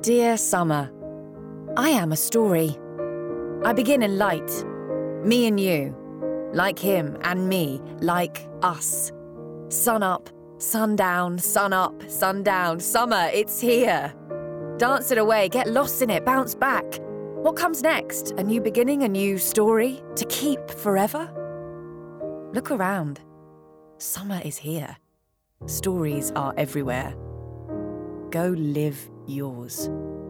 Dear Summer, I am a story. I begin in light, me and you, like him and me, like us. Sun up, sun down, sun up, sun down, summer, it's here. Dance it away, get lost in it, bounce back. What comes next? A new beginning, a new story to keep forever? Look around. Summer is here. Stories are everywhere. Go live yours.